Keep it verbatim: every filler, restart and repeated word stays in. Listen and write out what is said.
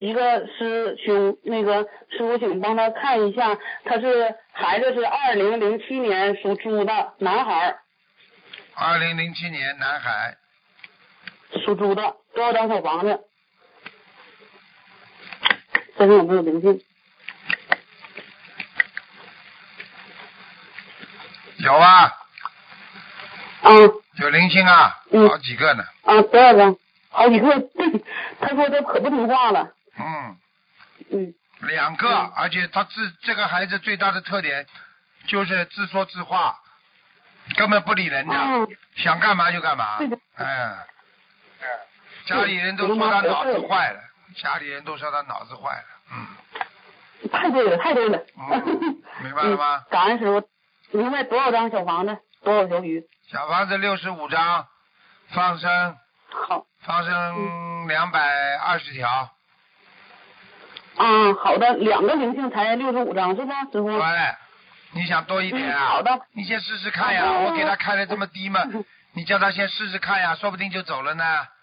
一个师兄，那个师傅请帮他看一下，他是孩子是二零零七年属猪的男孩。 二零零七年男孩。 属猪的，多少张小房子？身上有没有灵性？ 有啊。 嗯。 有灵性啊， 嗯、 好几个呢。 啊，多少张？好几个。他说他可不听话了。 嗯。 嗯。 两个， 嗯、 而且他自这个孩子最大的特点就是自说自话，根本不理人的， 嗯、 想干嘛就干嘛。 对的。 嗯。家里人都说他脑子坏了，家里人都说他脑子坏了。嗯。 太对了，太对了。 嗯、明白了吗？ 嗯、感恩师傅。明白多少张小房子？多少条鱼？ 小房子六十五张，放生。 好。 放生两百二十条。 啊，好的，两个灵性才六十五张是吧，师傅？ 对，你想多一点啊？ 嗯、好的。 你先试试看呀，我给他开的这么低嘛，你叫他先试试看呀，说不定就走了呢。